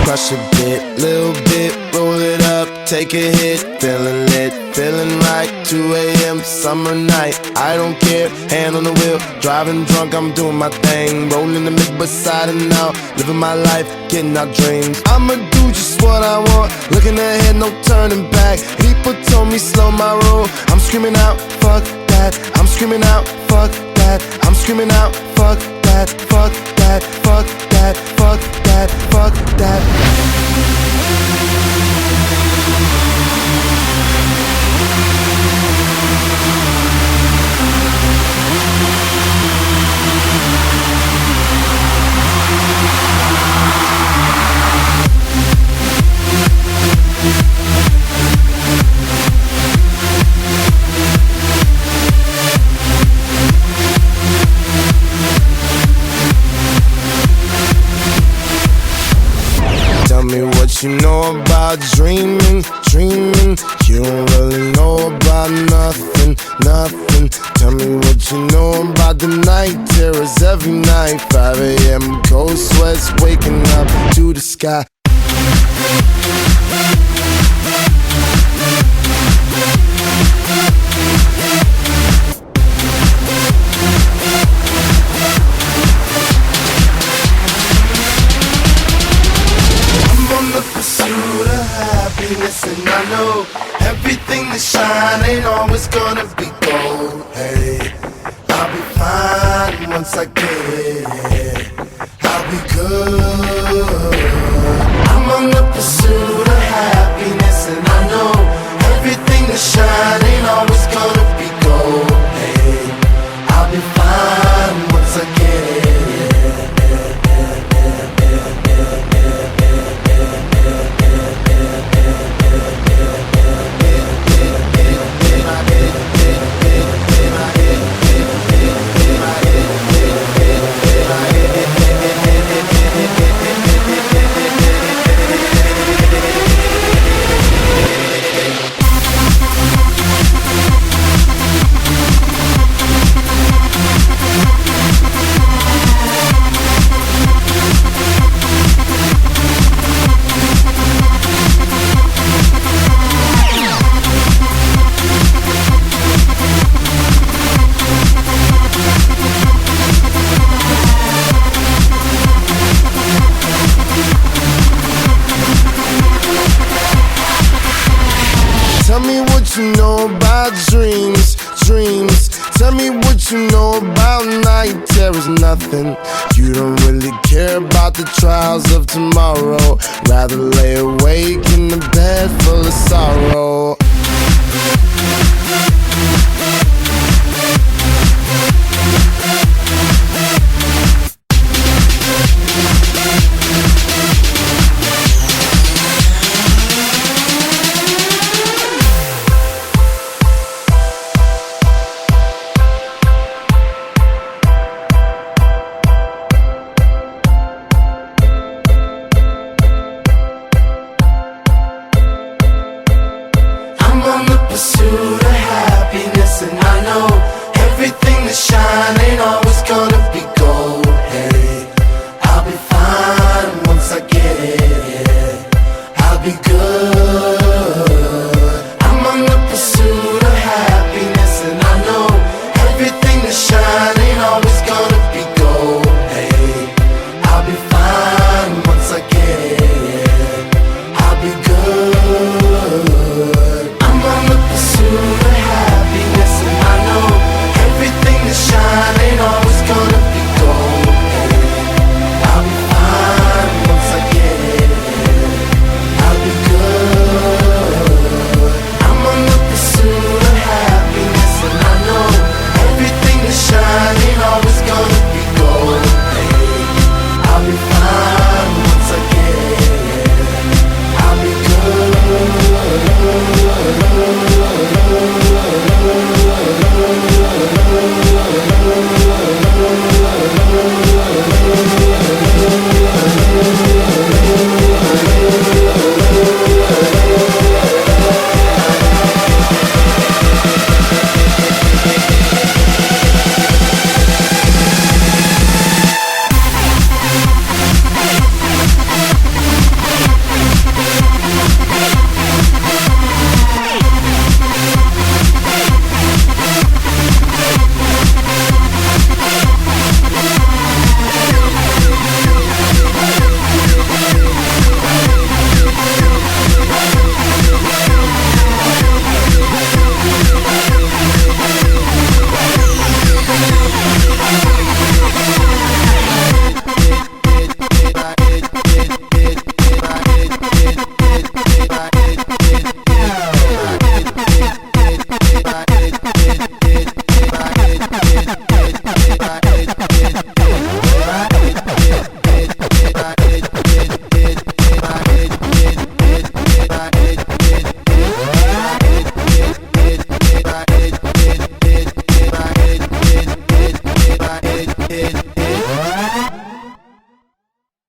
Crush a bit, little bit, roll it up, take a hit. Feeling lit, feeling right, 2 a.m. summer night. I don't care, hand on the wheel, driving drunk, I'm doing my thing. Rolling the mid beside and out, living my life, getting our dreams. I'ma do just what I want, looking ahead, no turning back. People told me slow my roll, I'm screaming out, fuck that. I'm screaming out, fuck that. I'm screaming out, fuck that, fuck that, fuck that, fuck that, fuck that. Tell me what you know about dreaming, dreaming. You don't really know about nothing, nothing. Tell me what you know about the night terrors every night. 5 a.m. cold sweats waking up to the sky. Pursuit of happiness, and I know everything that shine ain't always gonna be gold. Hey, I'll be fine once I get it. I'll be good. I'm on the pursuit of happiness, and I know everything that shine ain't always gonna be gold. Hey, I'll be fine once I get it. Tell me what you know about dreams, dreams. Tell me what you know about night terrors, nothing. You don't really care about the trials of tomorrow. Rather lay awake in the bed full of sorrow. On the pursuit of happiness, and I know everything that shine ain't always gonna be gold. Hey, I'll be fine once I get it. I'll be good.